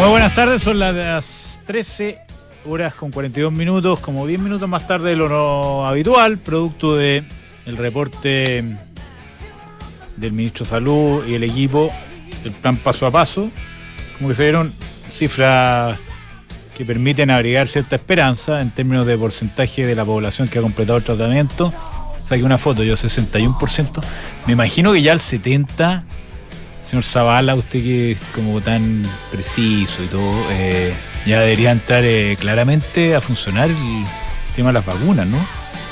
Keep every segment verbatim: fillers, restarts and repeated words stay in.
Muy buenas tardes, son las trece horas con cuarenta y dos minutos, como diez minutos más tarde de lo no habitual, producto de el reporte del ministro de Salud y el equipo del plan paso a paso, como que se dieron cifras que permiten abrigar cierta esperanza en términos de porcentaje de la población que ha completado el tratamiento. Saqué una foto, yo sesenta y uno por ciento, me imagino que ya el setenta por ciento. Señor Zavala, usted que es como tan preciso y todo, eh, ya debería entrar eh, claramente a funcionar el tema de las vacunas, ¿no?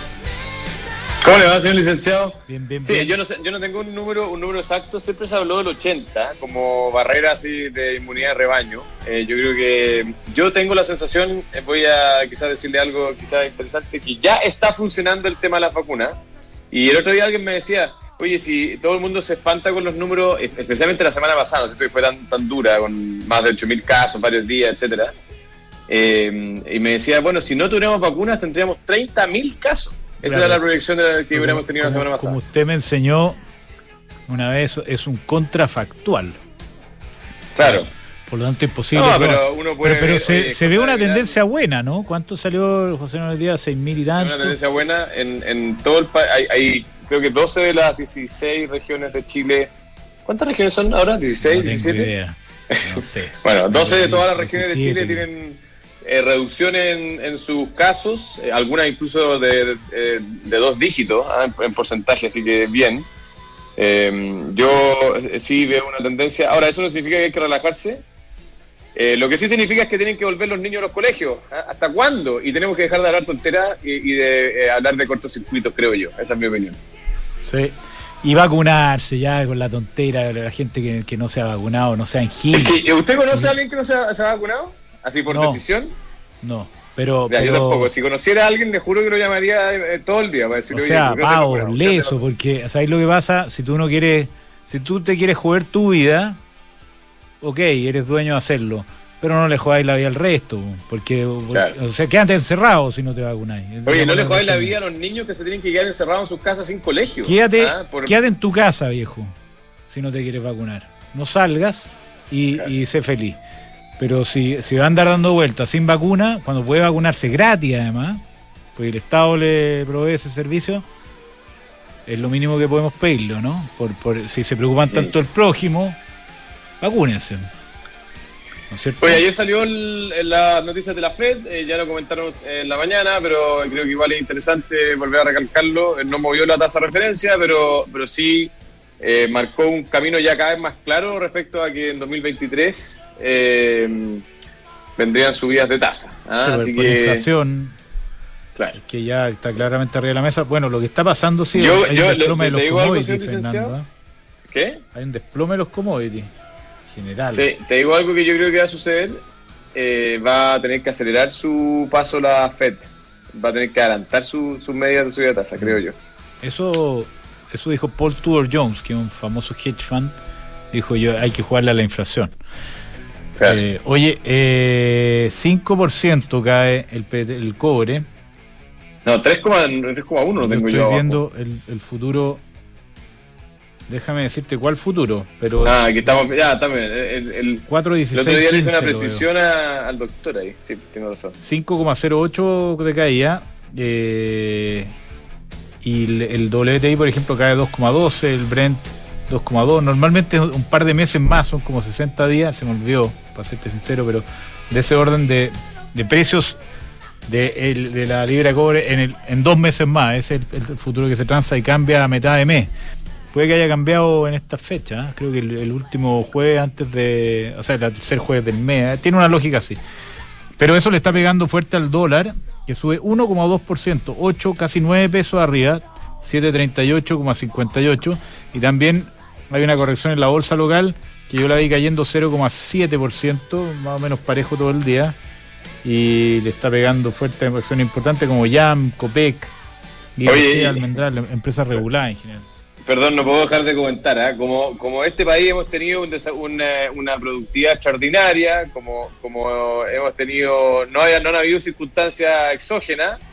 ¿Cómo le va, señor licenciado? Bien, bien, sí, bien. Yo, no sé, yo no tengo un número un número exacto, siempre se habló del ochenta como barrera así de inmunidad de rebaño. Eh, yo creo que yo tengo la sensación, eh, voy a quizás decirle algo quizás interesante, que ya está funcionando el tema de las vacunas. Y el otro día alguien me decía, oye, si todo el mundo se espanta con los números, especialmente la semana pasada, no sé si fue tan, tan dura, con más de ocho mil casos, varios días, etcétera. Eh, y me decía, bueno, si no tuviéramos vacunas tendríamos treinta mil casos. Esa claro. Era la proyección de la que como, hubiéramos tenido como, la semana pasada. Como usted me enseñó una vez, es un contrafactual. Claro. Por lo tanto, imposible. No, pero uno puede. Pero, pero se, oye, se ve una tendencia buena, ¿no? ¿Cuánto salió José Manuel Díaz? ¿seis mil y tanto? Una tendencia buena. En, en todo el país hay, hay, creo que doce de las dieciséis regiones de Chile. ¿Cuántas regiones son ahora? ¿dieciséis, no tengo diecisiete? Idea. No sé. Bueno, doce de todas las regiones diecisiete. de Chile tienen eh, reducción en, en sus casos, eh, algunas incluso de, de, de dos dígitos ¿eh? en, en porcentaje, así que bien. Eh, yo eh, sí veo una tendencia. Ahora, eso no significa que hay que relajarse. Eh, lo que sí significa es que tienen que volver los niños a los colegios. ¿eh? ¿Hasta cuándo? Y tenemos que dejar de hablar tonteras y, y de eh, hablar de cortocircuitos, creo yo. Esa es mi opinión. Sí. Y vacunarse ya con la tontera de la gente que, que no se ha vacunado, no sean gil. ¿Usted conoce a alguien que no se ha, se ha vacunado? ¿Así por no, decisión? No, pero, ya, pero... yo tampoco. Si conociera a alguien, le juro que lo llamaría eh, todo el día para decirle, o sea, oye, pavo, leso, porque ¿sabes lo que pasa? Si tú no quieres, si tú te quieres joder tu vida, ok, eres dueño de hacerlo, pero no le jodáis la vida al resto, porque, claro. porque o sea, quédate encerrado si no te vacunáis. Oye, no le jodáis la vida a los niños que se tienen que quedar encerrados en sus casas sin colegio. Quédate, ¿ah? Por... quédate en tu casa, viejo, si no te quieres vacunar. No salgas y, claro. y sé feliz. Pero si, si va a andar dando vueltas sin vacuna, cuando puede vacunarse gratis además, porque el Estado le provee ese servicio, es lo mínimo que podemos pedirlo, ¿no? Por, por si se preocupan sí. tanto el prójimo, vacúnense. ¿No es cierto? Oye, ayer salió el, en las noticias de la Fed, eh, ya lo comentaron en la mañana, pero creo que igual es interesante volver a recalcarlo. No movió la tasa de referencia, pero, pero sí eh, marcó un camino ya cada vez más claro respecto a que en dos mil veintitrés eh, vendrían subidas de tasa. ¿ah? Sí, Así por que inflación, claro, que ya está claramente arriba de la mesa. Bueno, lo que está pasando sí yo, hay yo, un desplome le, de los commodities, Fernando. ¿eh? ¿Qué? Hay un desplome de los commodities. General. Sí, te digo algo que yo creo que va a suceder. Eh, va a tener que acelerar su paso la Fed. Va a tener que adelantar sus su medidas de subida de tasa, creo yo. Eso eso dijo Paul Tudor Jones, que es un famoso hedge fund. Dijo yo, hay que jugarle a la inflación. Claro. Eh, oye, eh, cinco por ciento cae el, el cobre. No, tres coma uno lo tengo yo. Estoy viendo el, el futuro. Déjame decirte cuál futuro, pero... Ah, aquí estamos, ya, también, el, el, cuatro dieciséis, el otro día le hice una quince, precisión a, al doctor ahí, sí, tengo razón. cinco coma cero ocho de caída, eh, y el, el W T I, por ejemplo, cae dos coma doce, el Brent dos coma dos, normalmente un par de meses más, son como sesenta días, se me olvidó, para serte sincero, pero de ese orden de, de precios de, el, de la libra de cobre en, el, en dos meses más, es el, el futuro que se transa y cambia a mitad de mes. Puede que haya cambiado en esta fecha, ¿eh? Creo que el, el último jueves antes de... O sea, el tercer jueves del mes, ¿eh? Tiene una lógica así. Pero eso le está pegando fuerte al dólar, que sube uno coma dos por ciento, ocho, casi nueve pesos arriba, siete treinta y ocho coma cincuenta y ocho. Y también hay una corrección en la bolsa local, que yo la vi cayendo cero coma siete por ciento, más o menos parejo todo el día. Y le está pegando fuerte a acciones importantes como Y A M, Copec, I R C, Almendral, empresas reguladas en general. Perdón, no puedo dejar de comentar, ¿eh? como, como este país hemos tenido un desa- una, una productividad extraordinaria, como, como hemos tenido, no, haya, no han habido circunstancias exógenas,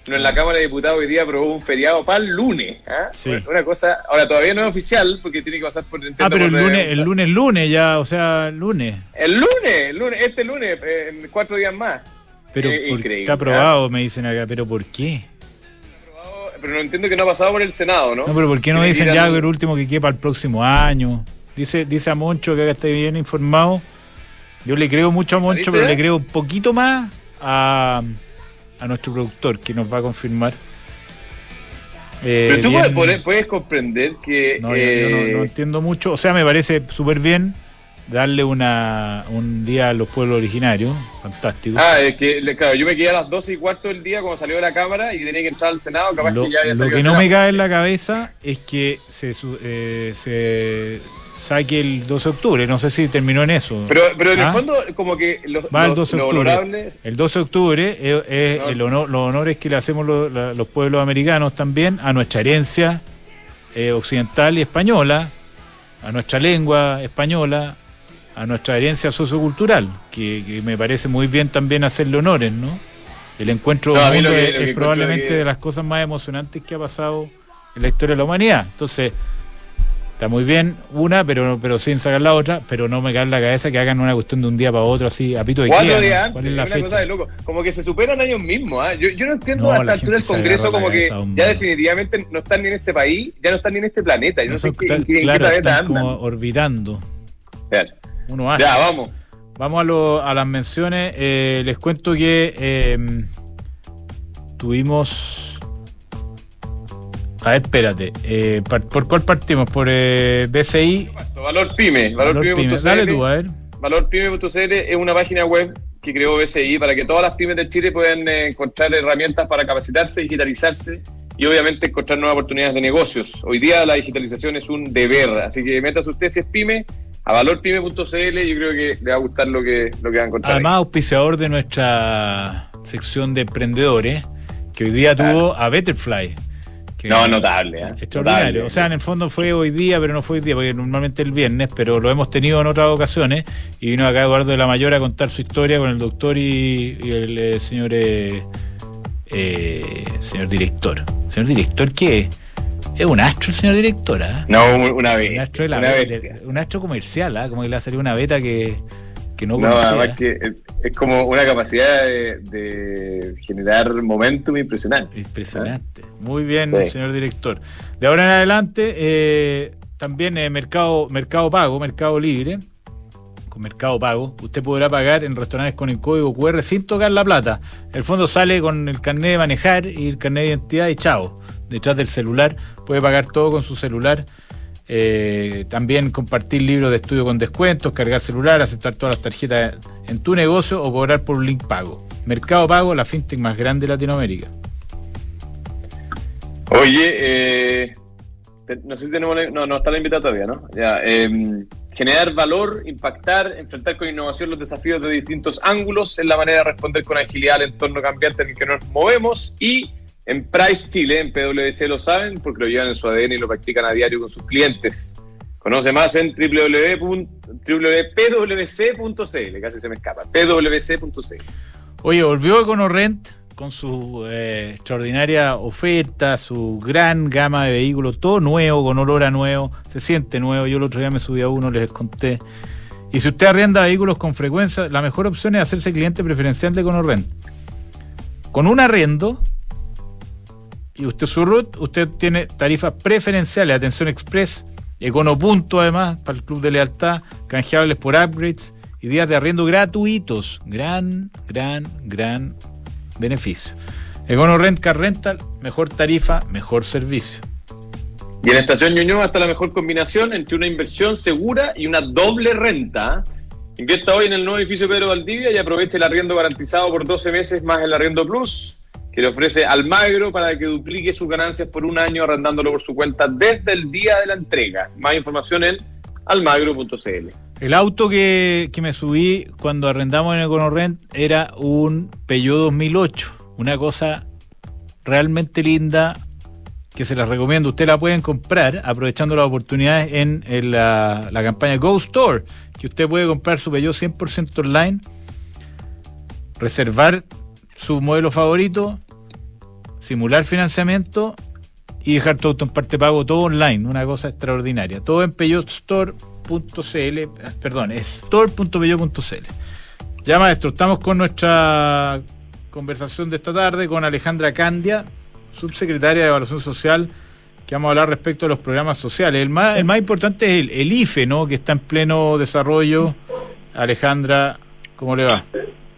en la Cámara de Diputados hoy día aprobó un feriado para el lunes. ¿eh? Sí. Una cosa, ahora todavía no es oficial porque tiene que pasar por... Ah, pero el por lunes, el lunes, lunes ya, o sea, lunes. El lunes, el lunes, este lunes, eh, en cuatro días más. Pero eh, increíble. Está aprobado, ¿eh? Me dicen acá, pero ¿por qué? Pero no entiendo que no ha pasado por el Senado, ¿no? No, pero ¿por qué no Tiene dicen que ir ya al- que el último que quede para el próximo año? Dice, dice a Moncho que acá está bien informado. Yo le creo mucho a Moncho, ¿Viste? pero le creo un poquito más a, a nuestro productor, que nos va a confirmar. Eh, Pero tú bien- puedes, puedes comprender que... No, yo- yo no, eh, no entiendo mucho. O sea, me parece súper bien darle una un día a los pueblos originarios. Fantástico. Ah, es que, le- claro, yo me quedé a las doce y cuarto del día cuando salió de la Cámara y tenía que entrar al Senado, capaz Lo, que ya había lo salido que del no me Senado. cae en la cabeza es que se, su- eh, se saque el doce de octubre. No sé si terminó en eso. Pero, pero en ¿Ah? el fondo, como que los, Va el los, doce de los octubre. honorables... El doce de octubre es, es No, el sí. honor, los honores que le hacemos los, la- los pueblos americanos también a nuestra herencia eh, occidental y española, a nuestra lengua española, a nuestra herencia sociocultural, que, que me parece muy bien también hacerle honores, ¿no? El encuentro No, a mí mundo lo que- es, lo que es encuentro probablemente que- de las cosas más emocionantes que ha pasado en la historia de la humanidad. Entonces, está muy bien una, pero pero sin sacar la otra, pero no me cae en la cabeza que hagan una cuestión de un día para otro así, a pito de Cuatro queda, días ¿no? antes, ¿Cuál es es la una fecha? cosa de loco. Como que se superan ellos mismos. ¿ah? Yo, yo no entiendo No, a esta la altura del gente se Congreso agarra la como que cabeza, hombre. ya definitivamente no están ni en este país, ya no están ni en este planeta. Yo no, sé Eso qué, está- en qué, en qué claro, planeta están andan. como orbitando. Claro. Uno hace. Ya, vamos. Vamos a, lo- a las menciones. Eh, les cuento que eh, tuvimos. A ver, espérate. Eh, par- ¿Por cuál partimos? ¿Por eh, B C I? Valor Pyme. Valor Valor Pyme. Pyme. Dale tú, a ver. valor pyme punto c l es una página web que creó B C I para que todas las pymes de Chile puedan eh, encontrar herramientas para capacitarse, digitalizarse y obviamente encontrar nuevas oportunidades de negocios. Hoy día la digitalización es un deber, así que métase usted si es pyme a valor pyme punto c l. Yo creo que le va a gustar lo que, lo que va a encontrar. Además, auspiciador de nuestra sección de emprendedores, que hoy día Claro. tuvo a Betterfly. Que No, notable, ¿eh? Extraordinario. Notable. O sea, en el fondo fue hoy día, pero no fue hoy día, porque normalmente el viernes, pero lo hemos tenido en otras ocasiones. Y vino acá Eduardo de la Mayor a contar su historia con el doctor y, y el eh, señor eh, eh, señor director. Señor director, ¿qué es? Es un astro el señor director, ¿ah? No, una vez. Un astro, de la una be- bestia. de- un astro comercial, ¿ah? Como que le ha salido una beta que, que no No, conocía. además que es, es como una capacidad de, de generar momentum impresionante. Impresionante. Muy bien, Sí. señor director. De ahora en adelante, eh, también eh, mercado, mercado Pago, Mercado Libre. Con Mercado Pago, usted podrá pagar en restaurantes con el código cu erre sin tocar la plata. El fondo sale con el carnet de manejar y el carnet de identidad y chao. Detrás del celular, puede pagar todo con su celular. Eh, también compartir libros de estudio con descuentos, cargar celular, aceptar todas las tarjetas en tu negocio o cobrar por un link pago. Mercado Pago, la fintech más grande de Latinoamérica. Oye, eh, te- no sé si tenemos la- no, no está la invitada todavía, ¿no? Ya, eh, generar valor, impactar, enfrentar con innovación los desafíos de distintos ángulos es la manera de responder con agilidad al entorno cambiante en el que nos movemos. Y en Price Chile, en P W C lo saben porque lo llevan en su A D N y lo practican a diario con sus clientes. Conoce más en w w w punto p w c punto c l, casi se me escapa, p w c punto c l. Oye, volvió EconoRent con su eh, extraordinaria oferta, su gran gama de vehículos, todo nuevo, con olor a nuevo, se siente nuevo. Yo el otro día me subí a uno, les conté. Y si usted arrienda vehículos con frecuencia, la mejor opción es hacerse cliente preferencial de EconoRent. Con un arriendo y usted su R U T, usted tiene tarifas preferenciales, atención express, Econopunto además, para el club de lealtad, canjeables por upgrades y días de arriendo gratuitos. Gran, gran, gran beneficio. EconoRent Car Rental, mejor tarifa, mejor servicio. Y en Estación Ñuñoa está la mejor combinación entre una inversión segura y una doble renta. Invierta hoy en el nuevo edificio Pedro Valdivia y aproveche el arriendo garantizado por doce meses más el arriendo plus que le ofrece Almagro para que duplique sus ganancias por un año arrendándolo por su cuenta desde el día de la entrega. Más información en almagro punto c l. El auto que, que me subí cuando arrendamos en EconoRent era un Peugeot dos mil ocho, una cosa realmente linda que se las recomiendo. Usted la pueden comprar aprovechando las oportunidades en, en la, la campaña Go Store, que usted puede comprar su Peugeot cien por ciento online, reservar su modelo favorito simular financiamiento y dejar todo en parte pago, todo online, una cosa extraordinaria. Todo en peugeot store punto c l, perdón, store punto peugeot punto c l. Ya, maestro, estamos con nuestra conversación de esta tarde con Alejandra Candia, subsecretaria de Evaluación Social, que vamos a hablar respecto a los programas sociales. El más, el más importante es el, el I F E, ¿no?, que está en pleno desarrollo. Alejandra, ¿cómo le va?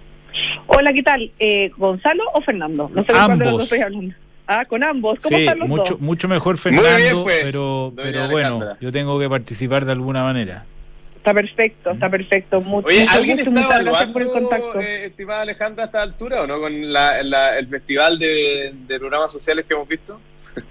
Hola, ¿qué tal? Eh, ¿Gonzalo o Fernando? No sé de cuál de los dos estoy hablando. Ah, con ambos. ¿Cómo sí, están los mucho, dos? Mucho mejor Fernando, bien, pues, pero, pero bueno, yo tengo que participar de alguna manera. Está perfecto, está perfecto. Mucho, Oye, mucho ¿alguien gusto, está muchas gracias por el evaluando, contacto. eh, estimada Alejandra, a esta altura o no, con la, la, el festival de, de programas sociales que hemos visto?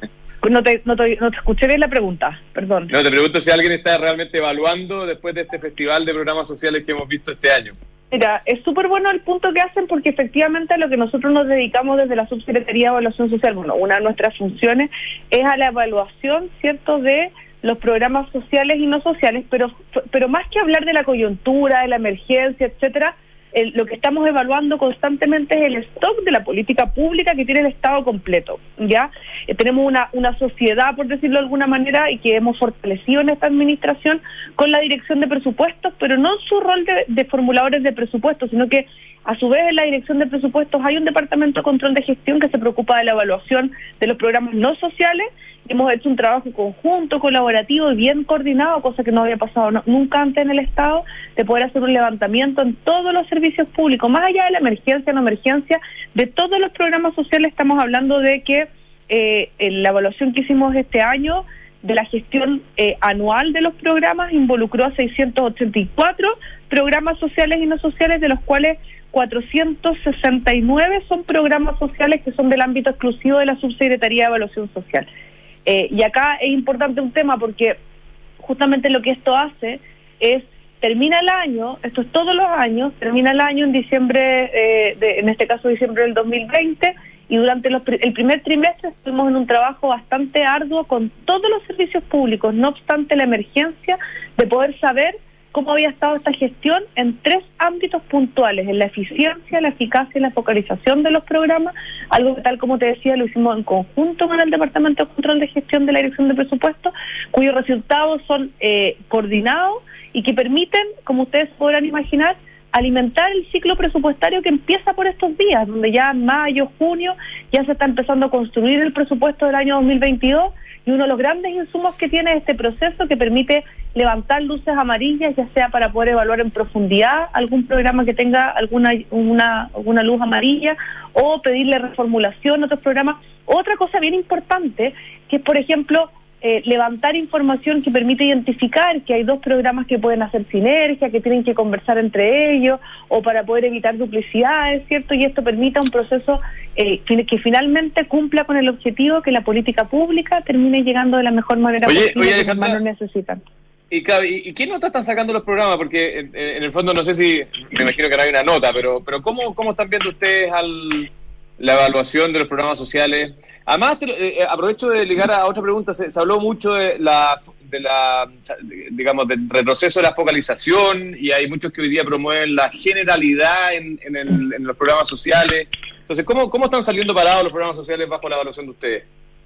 No te, no, te, no te escuché bien la pregunta, perdón. No, te pregunto si alguien está realmente evaluando después de este festival de programas sociales que hemos visto este año. Mira, es súper bueno el punto que hacen porque efectivamente a lo que nosotros nos dedicamos desde la Subsecretaría de Evaluación Social, bueno, una de nuestras funciones es a la evaluación, ¿cierto?, de los programas sociales y no sociales, pero pero más que hablar de la coyuntura, de la emergencia, etcétera, el, lo que estamos evaluando constantemente es el stock de la política pública que tiene el Estado completo, ¿ya? Eh, tenemos una, una sociedad, por decirlo de alguna manera, y que hemos fortalecido en esta administración con la dirección de presupuestos, pero no en su rol de, de formuladores de presupuestos, sino que a su vez en la dirección de presupuestos hay un departamento de control de gestión que se preocupa de la evaluación de los programas no sociales. Hemos hecho un trabajo conjunto, colaborativo y bien coordinado, cosa que no había pasado no, nunca antes en el Estado, de poder hacer un levantamiento en todos los servicios públicos, más allá de la emergencia, no emergencia, de todos los programas sociales. Estamos hablando de que eh, en la evaluación que hicimos este año de la gestión eh, anual de los programas involucró a seiscientos ochenta y cuatro programas sociales y no sociales, de los cuales cuatrocientos sesenta y nueve son programas sociales que son del ámbito exclusivo de la Subsecretaría de Evaluación Social. Eh, y acá es importante un tema porque justamente lo que esto hace es, termina el año, esto es todos los años, termina el año en diciembre, eh, de, en este caso diciembre del dos mil veinte, y durante los, el primer trimestre estuvimos en un trabajo bastante arduo con todos los servicios públicos, no obstante la emergencia, de poder saber cómo había estado esta gestión en tres ámbitos puntuales, en la eficiencia, la eficacia y la focalización de los programas, algo que, tal como te decía, lo hicimos en conjunto con el Departamento de Control de Gestión de la Dirección de Presupuestos, cuyos resultados son eh, coordinados y que permiten, como ustedes podrán imaginar, alimentar el ciclo presupuestario que empieza por estos días, donde ya en mayo, junio, ya se está empezando a construir el presupuesto del año dos mil veintidós, y uno de los grandes insumos que tiene este proceso que permite levantar luces amarillas, ya sea para poder evaluar en profundidad algún programa que tenga alguna una, alguna luz amarilla, o pedirle reformulación a otros programas. Otra cosa bien importante, que es, por ejemplo, eh, levantar información que permite identificar que hay dos programas que pueden hacer sinergia, que tienen que conversar entre ellos, o para poder evitar duplicidades, ¿cierto? Y esto permita un proceso eh, que, que finalmente cumpla con el objetivo que la política pública termine llegando de la mejor manera oye, posible, oye, que los más lo necesitan. ¿Y, y, ¿Y qué notas están sacando los programas? Porque en, en el fondo no sé si, me imagino que no hay una nota, pero pero ¿cómo, cómo están viendo ustedes al, la evaluación de los programas sociales? Además, eh, aprovecho de ligar a otra pregunta, se, se habló mucho de la, de la, digamos, del retroceso de la focalización, y hay muchos que hoy día promueven la generalidad en, en, el, en los programas sociales. Entonces, ¿cómo, ¿cómo están saliendo parados los programas sociales bajo la evaluación de ustedes?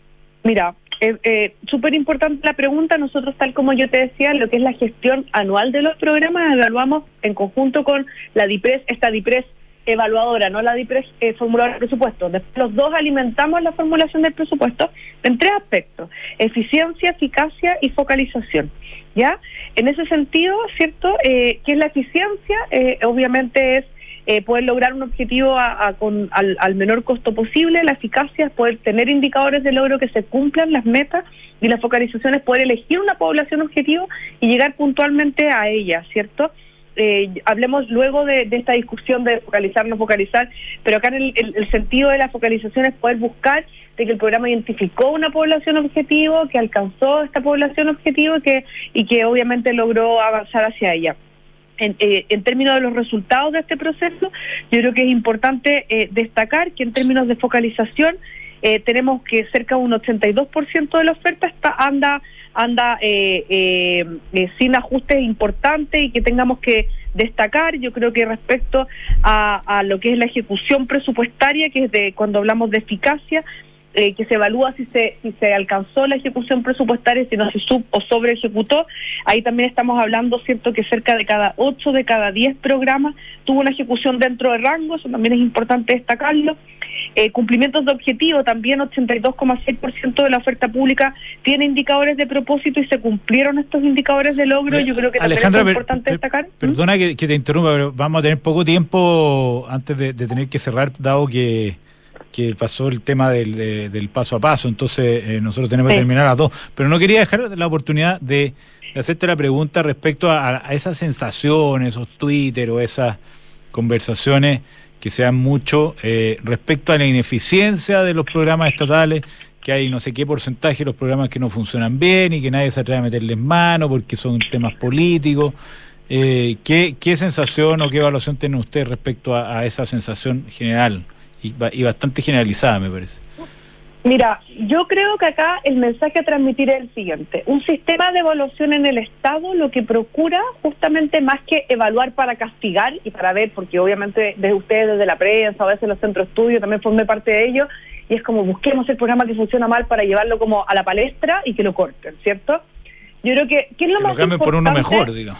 Mira, eh, eh, súper importante la pregunta. Nosotros, tal como yo te decía, lo que es la gestión anual de los programas, evaluamos en conjunto con la DIPRES, esta DIPRES evaluadora, no la DIPRES eh, formuladora de presupuesto. Después, los dos alimentamos la formulación del presupuesto en tres aspectos: eficiencia, eficacia y focalización. ¿Ya? En ese sentido, ¿cierto? Eh, ¿qué es la eficiencia? Eh, obviamente es Eh, poder lograr un objetivo a, a, con, al, al menor costo posible. La eficacia es poder tener indicadores de logro que se cumplan las metas, y la focalización es poder elegir una población objetivo y llegar puntualmente a ella, ¿cierto? Eh, hablemos luego de, de esta discusión de focalizar, no focalizar, pero acá en el, el, el sentido de la focalización es poder buscar de que el programa identificó una población objetivo, que alcanzó esta población objetivo y que, y que obviamente logró avanzar hacia ella. En, eh, en términos de los resultados de este proceso, yo creo que es importante eh, destacar que en términos de focalización eh, tenemos que cerca de un ochenta y dos por ciento de la oferta está anda anda eh, eh, eh, sin ajustes importantes y que tengamos que destacar. Yo creo que respecto a, a lo que es la ejecución presupuestaria, que es de cuando hablamos de eficacia, eh, que se evalúa si se si se alcanzó la ejecución presupuestaria, si no se sub o sobre ejecutó. Ahí también estamos hablando, cierto, que cerca de cada ocho de cada diez programas tuvo una ejecución dentro de rango, eso también es importante destacarlo. Eh, cumplimientos de objetivo, también ochenta y dos coma seis por ciento de la oferta pública tiene indicadores de propósito y se cumplieron estos indicadores de logro. Yo creo que también Alejandra, es importante per, per, destacar. Perdona que, que te interrumpa, pero vamos a tener poco tiempo antes de, de tener que cerrar, dado que, que pasó el tema del, de, del paso a paso, entonces eh, nosotros tenemos sí. que terminar a las dos. Pero no quería dejar la oportunidad de, de hacerte la pregunta respecto a, a esas sensaciones, esos Twitter o esas conversaciones que se dan mucho eh, respecto a la ineficiencia de los programas estatales, que hay no sé qué porcentaje de los programas que no funcionan bien y que nadie se atreve a meterles mano porque son temas políticos. Eh, ¿qué, ¿Qué sensación o qué evaluación tiene usted respecto a, a esa sensación general y, y bastante generalizada, me parece? Mira, yo creo que acá el mensaje a transmitir es el siguiente. Un sistema de evaluación en el Estado lo que procura justamente más que evaluar para castigar y para ver, porque obviamente desde ustedes, desde la prensa, a veces los centros de estudio, también formé parte de ello, y es como busquemos el programa que funciona mal para llevarlo como a la palestra y que lo corten, ¿cierto? Yo creo que... ¿qué es lo que más lo cambien por uno mejor, digamos.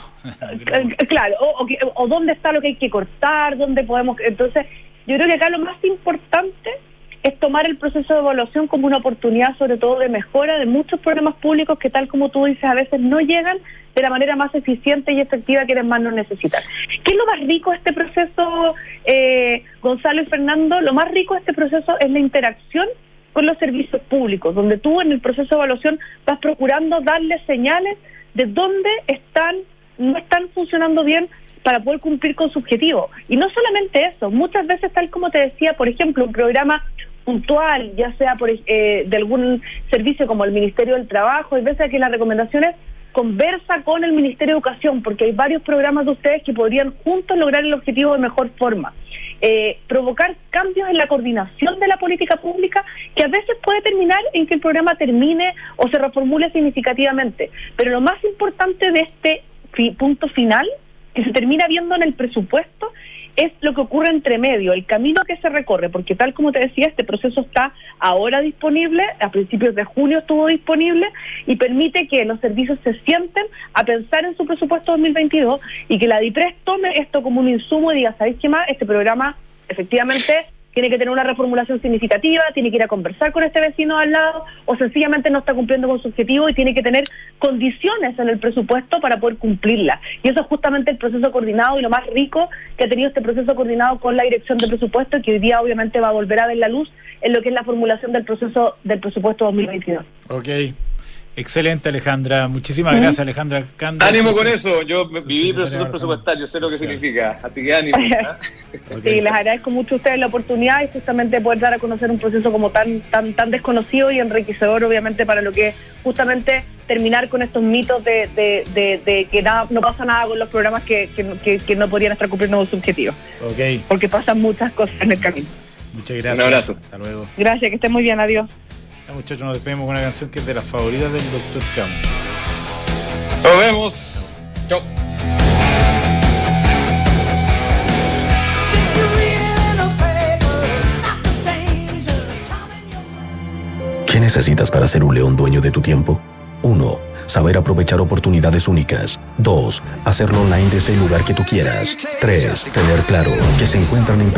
Claro, o, o, o dónde está lo que hay que cortar, dónde podemos... Entonces, yo creo que acá lo más importante es tomar el proceso de evaluación como una oportunidad, sobre todo de mejora de muchos programas públicos que, tal como tú dices, a veces no llegan de la manera más eficiente y efectiva que quienes más lo necesitan. ¿Qué es lo más rico de este proceso, eh, Gonzalo y Fernando? Lo más rico de este proceso es la interacción con los servicios públicos, donde tú en el proceso de evaluación vas procurando darle señales de dónde están, no están funcionando bien para poder cumplir con su objetivo. Y no solamente eso, muchas veces, tal como te decía, por ejemplo, un programa puntual, ya sea por eh, de algún servicio como el Ministerio del Trabajo, hay veces que las recomendaciones conversa con el Ministerio de Educación, porque hay varios programas de ustedes que podrían juntos lograr el objetivo de mejor forma. Eh, provocar cambios en la coordinación de la política pública que a veces puede terminar en que el programa termine o se reformule significativamente. Pero lo más importante de este fi- punto final, que se termina viendo en el presupuesto, es lo que ocurre entre medio, el camino que se recorre, porque tal como te decía, este proceso está ahora disponible, a principios de junio estuvo disponible, y permite que los servicios se sienten a pensar en su presupuesto dos mil veintidós y que la DIPRES tome esto como un insumo y diga, ¿sabéis qué más? Este programa efectivamente tiene que tener una reformulación significativa, tiene que ir a conversar con este vecino al lado, o sencillamente no está cumpliendo con su objetivo y tiene que tener condiciones en el presupuesto para poder cumplirla. Y eso es justamente el proceso coordinado y lo más rico que ha tenido este proceso coordinado con la Dirección de Presupuesto, que hoy día obviamente va a volver a ver la luz en lo que es la formulación del proceso del presupuesto dos mil veintidós. Ok. Excelente, Alejandra. Muchísimas ¿Mm? gracias, Alejandra Canda. Ánimo con eso. Yo viví procesos presupuestarios, sé lo que significa. Así que ánimo. ¿eh? Okay. Sí, les agradezco mucho a ustedes la oportunidad y justamente poder dar a conocer un proceso como tan tan tan desconocido y enriquecedor, obviamente, para lo que es justamente terminar con estos mitos de, de, de, de que nada, no pasa nada con los programas que, que, que, que no podrían estar cumpliendo sus objetivos. Okay. Porque pasan muchas cosas en el camino. Muchas gracias. Un abrazo. Hasta luego. Gracias, que estén muy bien. Adiós. Ya, muchachos, nos despedimos con una canción que es de las favoritas del doctor Camus. Nos vemos. Chau. ¿Qué necesitas para ser un león dueño de tu tiempo? uno. Saber aprovechar oportunidades únicas. dos. Hacerlo online desde el lugar que tú quieras. tres. Tener claro que se encuentran en